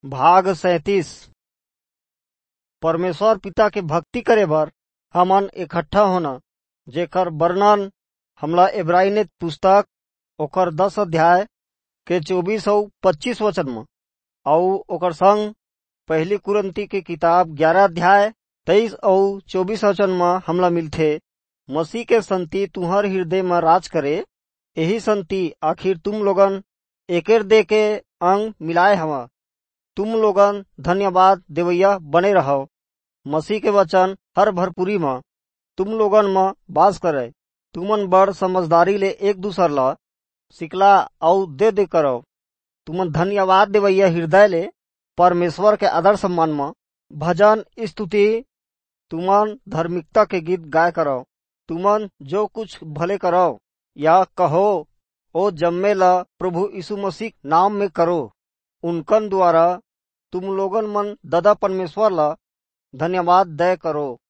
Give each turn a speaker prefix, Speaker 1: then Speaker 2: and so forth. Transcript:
Speaker 1: भाग 37 परमेश्वर पिता के भक्ति करे बर हमन इकट्ठा होना, जेकर वर्णन हमला इब्रानी पुस्तक ओकर 10 अध्याय के 24 और 25 वचन में और ओकर संग पहली कुरंती के किताब 11 अध्याय 23 और 24 वचन में हमला मिलथे। मसीह के संति तुहर हृदय में राज करे, यही संति आखिर तुम लोगन एकेर दे के अंग मिलाए हवा। तुम लोगन धन्यवाद देवैया बने रहो। मसीह के वचन हर भरपूरी में तुम लोगन में बास करे। तुमन बड़ समझदारी ले एक दूसर ला सिकला और दे करो। तुमन धन्यवाद देवैया हृदय ले परमेश्वर के आदर सम्मान में भजन स्तुति तुमन धार्मिकता के गीत गाय करो। तुमन जो कुछ भले करो या कहो ओ जम्मे ला प्रभु यीशु मसीह नाम में करो। उनकन द्वारा तुम लोगन मन दादा परमेश्वर ला धन्यवाद दय करो।